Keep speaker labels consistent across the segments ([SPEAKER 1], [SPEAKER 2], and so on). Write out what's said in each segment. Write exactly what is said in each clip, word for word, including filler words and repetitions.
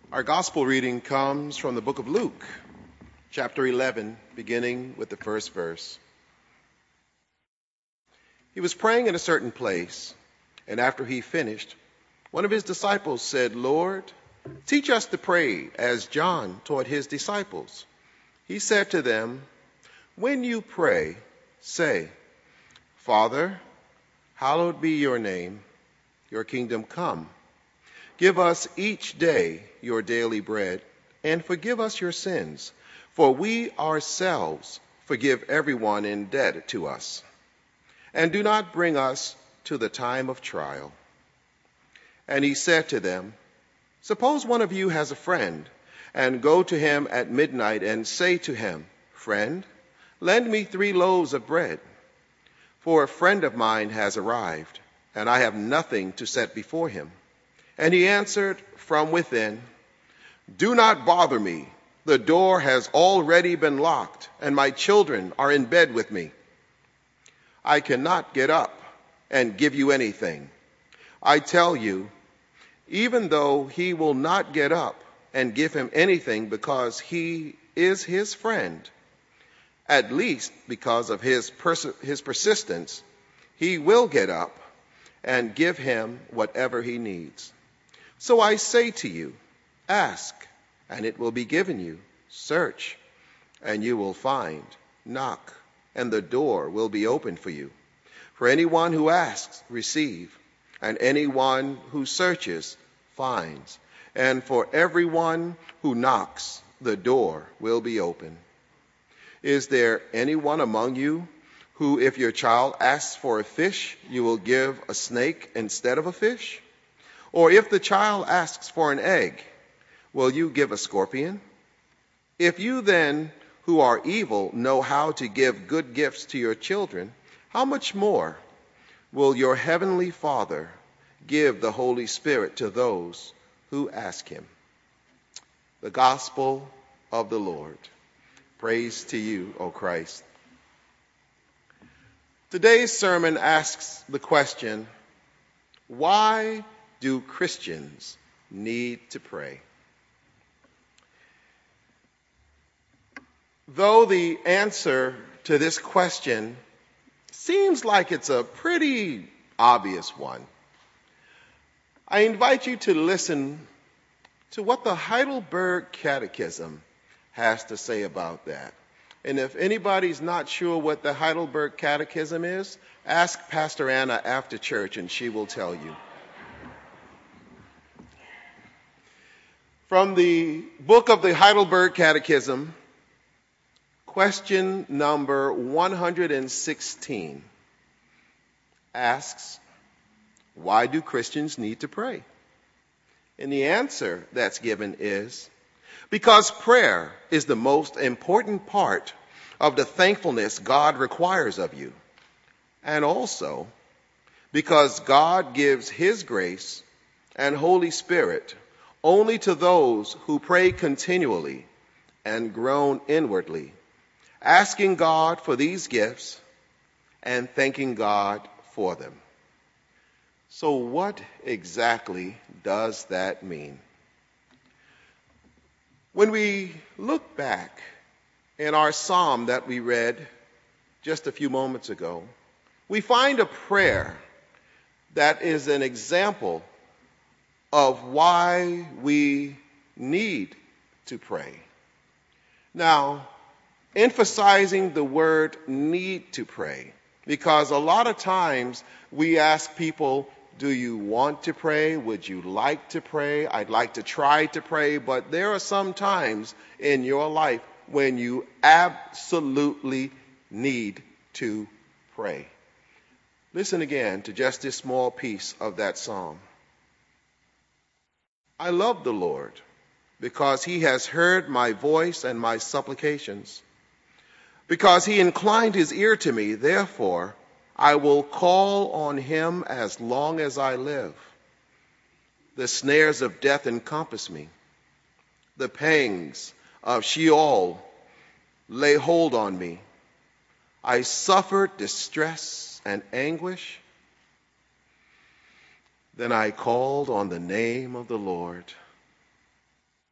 [SPEAKER 1] Our gospel reading comes from the book of Luke, chapter eleven, beginning with the first verse. He was praying in a certain place, and after he finished, one of his disciples said, "Lord, teach us to pray as John taught his disciples." He said to them, "When you pray, say, 'Father, hallowed be your name, your kingdom come. Give us each day your daily bread, and forgive us your sins, for we ourselves forgive everyone in debt to us. And do not bring us to the time of trial.'" And he said to them, "Suppose one of you has a friend, and go to him at midnight and say to him, 'Friend, lend me three loaves of bread, for a friend of mine has arrived, and I have nothing to set before him.' And he answered from within, 'Do not bother me. The door has already been locked, and my children are in bed with me. I cannot get up and give you anything. I tell you, even though he will not get up and give him anything because he is his friend, at least because of his, pers- his persistence, he will get up and give him whatever he needs. So I say to you, ask, and it will be given you. Search, and you will find. Knock, and the door will be opened for you. For anyone who asks, receives, and anyone who searches, finds. And for everyone who knocks, the door will be open. Is there anyone among you who, if your child asks for a fish, you will give a snake instead of a fish? Or if the child asks for an egg, will you give a scorpion? If you then, who are evil, know how to give good gifts to your children, how much more will your heavenly Father give the Holy Spirit to those who ask him?" The Gospel of the Lord. Praise to you, O Christ. Today's sermon asks the question, why do Christians need to pray? Though the answer to this question seems like it's a pretty obvious one, I invite you to listen to what the Heidelberg Catechism has to say about that. And if anybody's not sure what the Heidelberg Catechism is, ask Pastor Anna after church and she will tell you. From the book of the Heidelberg Catechism, question number one hundred sixteen asks, why do Christians need to pray? And the answer that's given is, because prayer is the most important part of the thankfulness God requires of you. And also because God gives his grace and Holy Spirit only to those who pray continually and groan inwardly, asking God for these gifts and thanking God for them. So what exactly does that mean? When we look back in our psalm that we read just a few moments ago, we find a prayer that is an example of why we need to pray. Now, emphasizing the word need to pray, because a lot of times we ask people, do you want to pray? Would you like to pray? I'd like to try to pray, but there are some times in your life when you absolutely need to pray. Listen again to just this small piece of that psalm. I love the Lord because he has heard my voice and my supplications. Because he inclined his ear to me, therefore I will call on him as long as I live. The snares of death encompass me. The pangs of Sheol lay hold on me. I suffered distress and anguish. Then I called on the name of the Lord.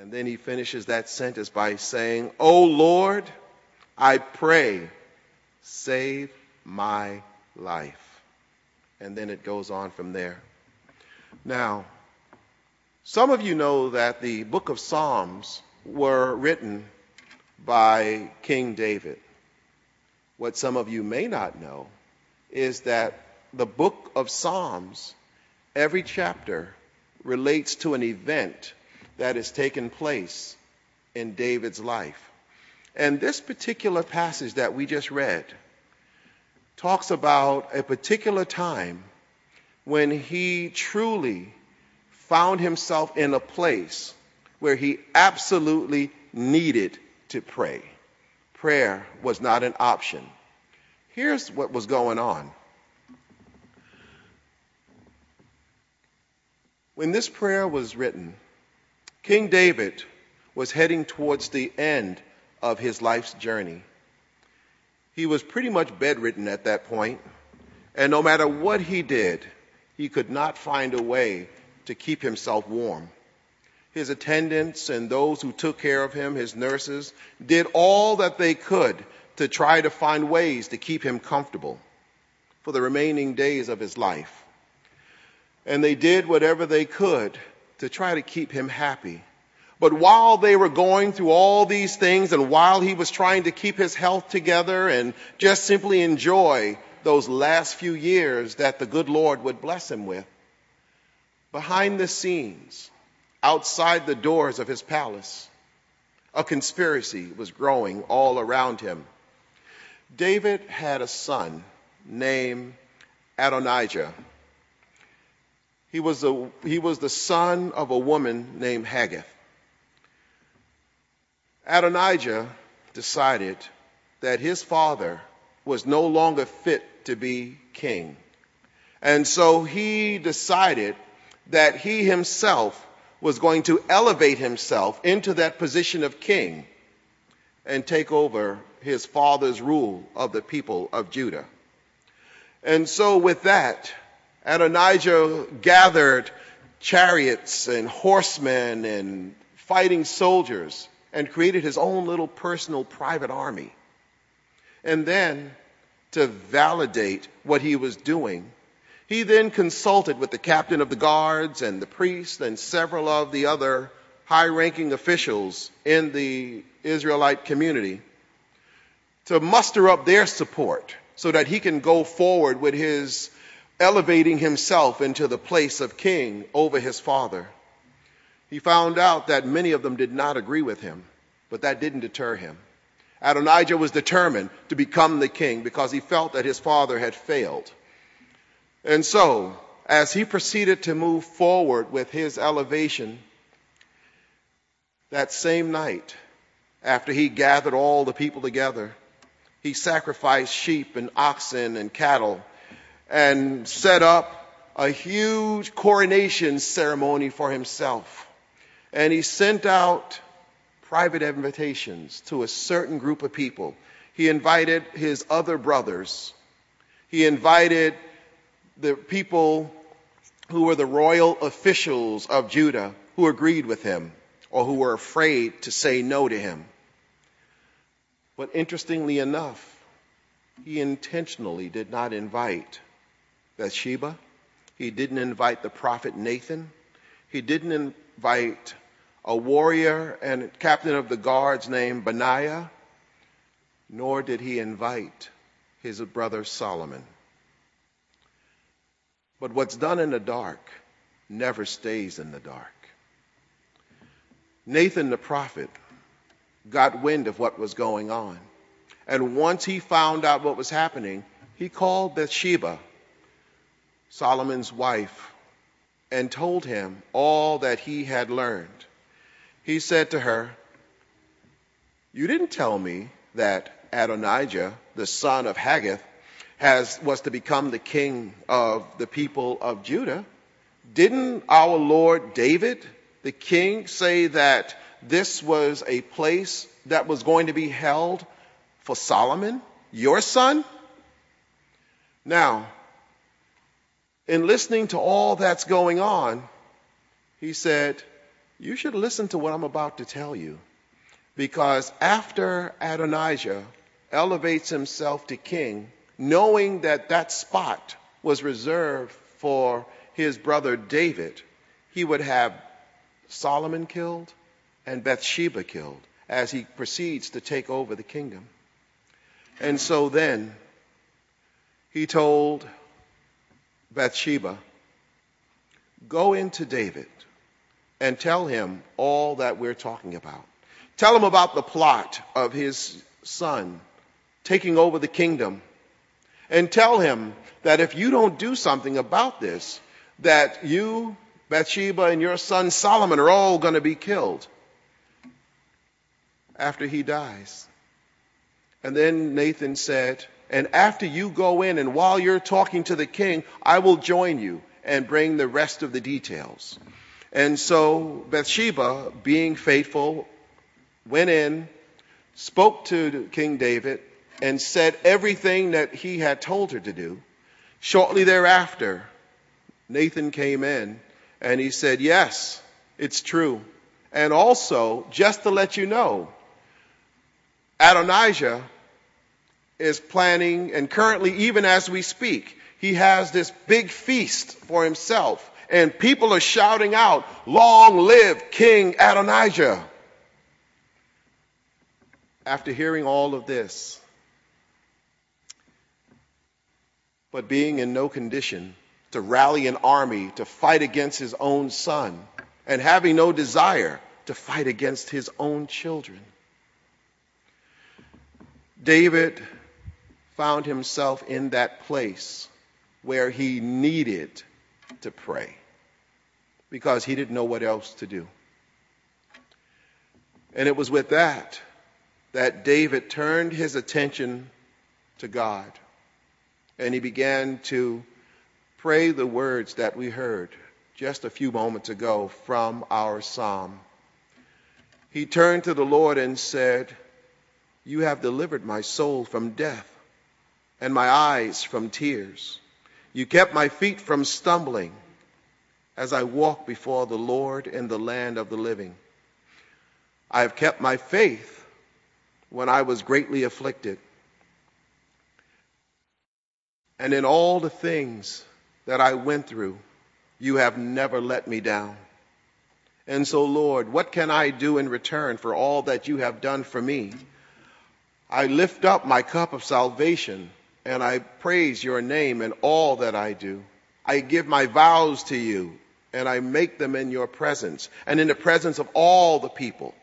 [SPEAKER 1] And then he finishes that sentence by saying, "O Lord, I pray, save my life." And then it goes on from there. Now, some of you know that the book of Psalms were written by King David. What some of you may not know is that the book of Psalms, every chapter relates to an event that has taken place in David's life. And this particular passage that we just read talks about a particular time when he truly found himself in a place where he absolutely needed to pray. Prayer was not an option. Here's what was going on. When this prayer was written, King David was heading towards the end of his life's journey. He was pretty much bedridden at that point, and no matter what he did, he could not find a way to keep himself warm. His attendants and those who took care of him, his nurses, did all that they could to try to find ways to keep him comfortable for the remaining days of his life. And they did whatever they could to try to keep him happy. But while they were going through all these things, and while he was trying to keep his health together and just simply enjoy those last few years that the good Lord would bless him with, behind the scenes, outside the doors of his palace, a conspiracy was growing all around him. David had a son named Adonijah. He was, a, he was the son of a woman named Haggith. Adonijah decided that his father was no longer fit to be king. And so he decided that he himself was going to elevate himself into that position of king and take over his father's rule of the people of Judah. And so with that, Adonijah gathered chariots and horsemen and fighting soldiers and created his own little personal private army. And then, to validate what he was doing, he then consulted with the captain of the guards and the priest and several of the other high-ranking officials in the Israelite community to muster up their support so that he can go forward with his elevating himself into the place of king over his father. He found out that many of them did not agree with him, but that didn't deter him. Adonijah was determined to become the king because he felt that his father had failed. And so, as he proceeded to move forward with his elevation, that same night, after he gathered all the people together, he sacrificed sheep and oxen and cattle and set up a huge coronation ceremony for himself. And he sent out private invitations to a certain group of people. He invited his other brothers. He invited the people who were the royal officials of Judah who agreed with him or who were afraid to say no to him. But interestingly enough, he intentionally did not invite Bathsheba. He didn't invite the prophet Nathan. He didn't invite a warrior and captain of the guards named Benaiah, nor did he invite his brother Solomon. But what's done in the dark never stays in the dark. Nathan the prophet got wind of what was going on. And once he found out what was happening, he called Bathsheba, Solomon's wife, and told him all that he had learned. He said to her, "You didn't tell me that Adonijah, the son of Haggith, has, was to become the king of the people of Judah. Didn't our Lord David, the king, say that this was a place that was going to be held for Solomon, your son?" Now, in listening to all that's going on, he said, you should listen to what I'm about to tell you. Because after Adonijah elevates himself to king, knowing that that spot was reserved for his brother David, he would have Solomon killed and Bathsheba killed as he proceeds to take over the kingdom. And so then he told Bathsheba, go into David and tell him all that we're talking about. Tell him about the plot of his son taking over the kingdom. And tell him that if you don't do something about this, that you, Bathsheba, and your son Solomon are all going to be killed after he dies. And then Nathan said, and after you go in and while you're talking to the king, I will join you and bring the rest of the details. And so Bathsheba, being faithful, went in, spoke to King David, and said everything that he had told her to do. Shortly thereafter, Nathan came in and he said, yes, it's true. And also, just to let you know, Adonijah is planning, and currently, even as we speak, he has this big feast for himself. And people are shouting out, long live King Adonijah. After hearing all of this, but being in no condition to rally an army to fight against his own son, and having no desire to fight against his own children, David found himself in that place where he needed to pray because he didn't know what else to do. And it was with that that David turned his attention to God, and he began to pray the words that we heard just a few moments ago from our psalm. He turned to the Lord and said, you have delivered my soul from death and my eyes from tears. You kept my feet from stumbling as I walk before the Lord in the land of the living. I have kept my faith when I was greatly afflicted. And in all the things that I went through, you have never let me down. And so, Lord, what can I do in return for all that you have done for me? I lift up my cup of salvation, and I praise your name in all that I do. I give my vows to you, and I make them in your presence, and in the presence of all the people.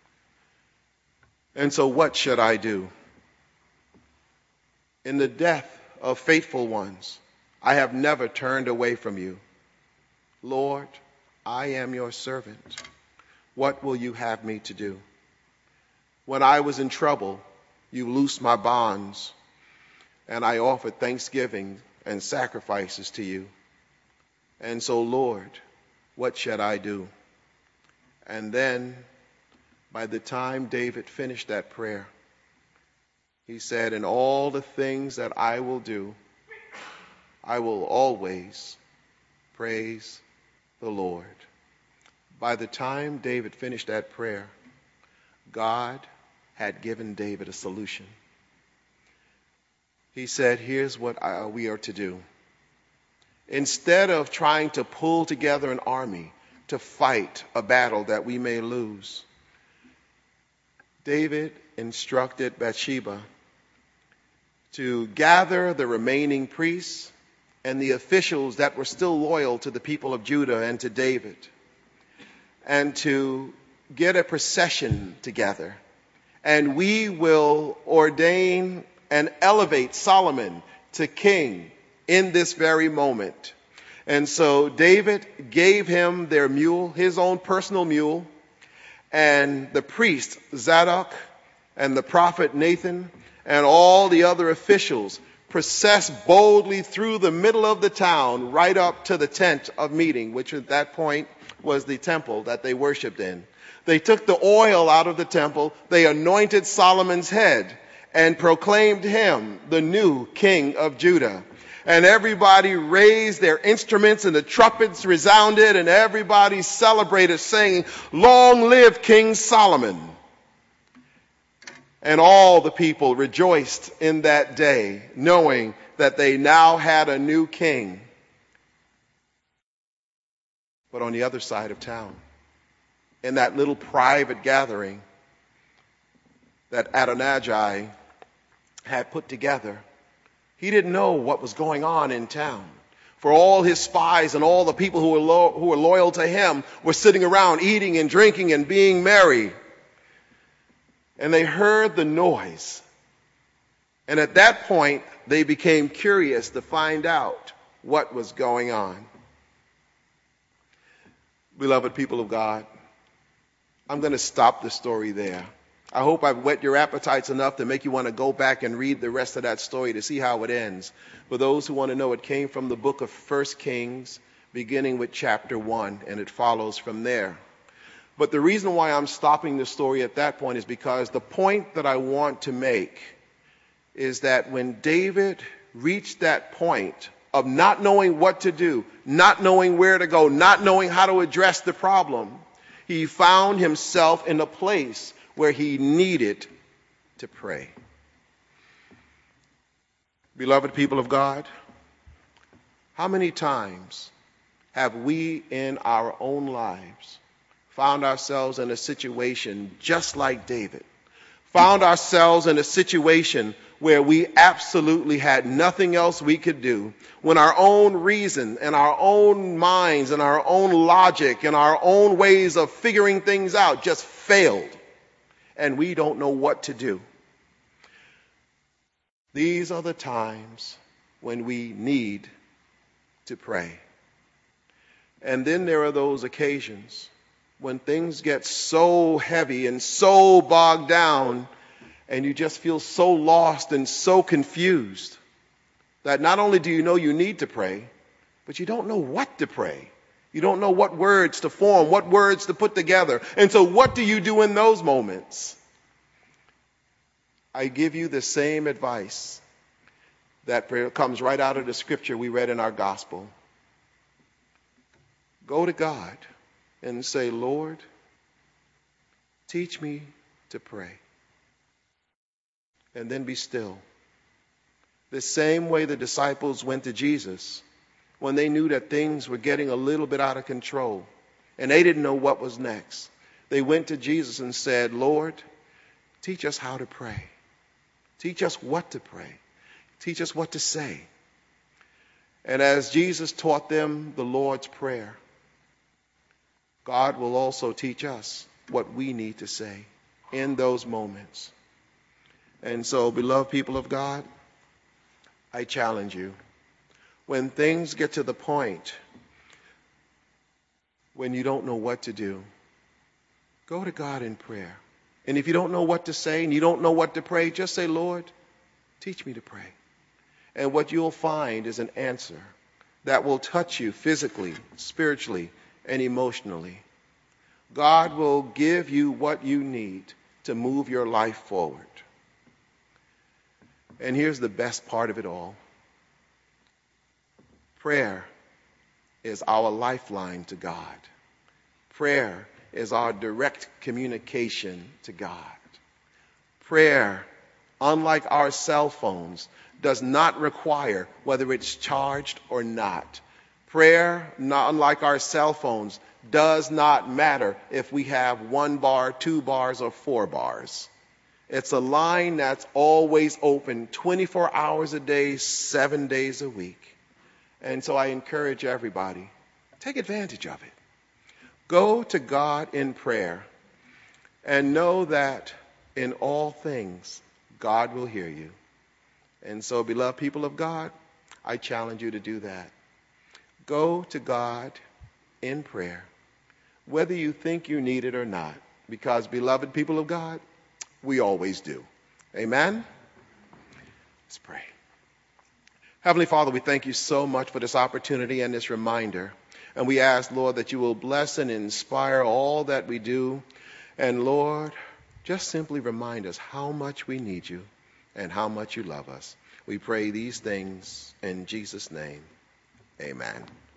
[SPEAKER 1] And so what should I do? In the death of faithful ones, I have never turned away from you. Lord, I am your servant. What will you have me to do? When I was in trouble, you loosed my bonds, and I offered thanksgiving and sacrifices to you. And so, Lord, what should I do? And then, by the time David finished that prayer, he said, in all the things that I will do, I will always praise the Lord. By the time David finished that prayer, God had given David a solution. He said, here's what I, we are to do. Instead of trying to pull together an army to fight a battle that we may lose, David instructed Bathsheba to gather the remaining priests and the officials that were still loyal to the people of Judah and to David, and to get a procession together. And we will ordain and elevate Solomon to king in this very moment. And so David gave him their mule, his own personal mule, and the priest Zadok and the prophet Nathan and all the other officials processed boldly through the middle of the town right up to the tent of meeting, which at that point was the temple that they worshiped in. They took the oil out of the temple, they anointed Solomon's head and proclaimed him the new king of Judah. and everybody raised their instruments and the trumpets resounded and everybody celebrated saying, "Long live King Solomon." And all the people rejoiced in that day, knowing that they now had a new king. But on the other side of town, in that little private gathering that Adonijah had put together, he didn't know what was going on in town. For all his spies and all the people who were, lo- who were loyal to him were sitting around eating and drinking and being merry. And they heard the noise. And at that point, they became curious to find out what was going on. Beloved people of God, I'm going to stop the story there. I hope I've whet your appetites enough to make you want to go back and read the rest of that story to see how it ends. For those who want to know, it came from the book of First Kings, beginning with chapter one, and it follows from there. But the reason why I'm stopping the story at that point is because the point that I want to make is that when David reached that point of not knowing what to do, not knowing where to go, not knowing how to address the problem, he found himself in a place where he needed to pray. Beloved people of God, how many times have we in our own lives found ourselves in a situation just like David, found ourselves in a situation where we absolutely had nothing else we could do, when our own reason and our own minds and our own logic and our own ways of figuring things out just failed, and we don't know what to do? These are the times when we need to pray. And then there are those occasions when things get so heavy and so bogged down, and you just feel so lost and so confused that not only do you know you need to pray, but you don't know what to pray. You don't know what words to form, what words to put together. And so what do you do in those moments? I give you the same advice that comes right out of the scripture we read in our gospel. Go to God and say, "Lord, teach me to pray." And then be still. The same way the disciples went to Jesus when they knew that things were getting a little bit out of control and they didn't know what was next. They went to Jesus and said, "Lord, teach us how to pray. Teach us what to pray. Teach us what to say." And as Jesus taught them the Lord's Prayer, God will also teach us what we need to say in those moments. And so, beloved people of God, I challenge you, when things get to the point when you don't know what to do, go to God in prayer. And if you don't know what to say and you don't know what to pray, just say, "Lord, teach me to pray." And what you'll find is an answer that will touch you physically, spiritually, and emotionally. God will give you what you need to move your life forward. And here's the best part of it all. Prayer is our lifeline to God. Prayer is our direct communication to God. Prayer, unlike our cell phones, does not require whether it's charged or not. Prayer, not unlike our cell phones, does not matter if we have one bar, two bars, or four bars. It's a line that's always open twenty-four hours a day, seven days a week. And so I encourage everybody, take advantage of it. Go to God in prayer and know that in all things, God will hear you. And so, beloved people of God, I challenge you to do that. Go to God in prayer, whether you think you need it or not, because, beloved people of God, we always do. Amen? Let's pray. Heavenly Father, we thank you so much for this opportunity and this reminder. And we ask, Lord, that you will bless and inspire all that we do. And, Lord, just simply remind us how much we need you and how much you love us. We pray these things in Jesus' name. Amen.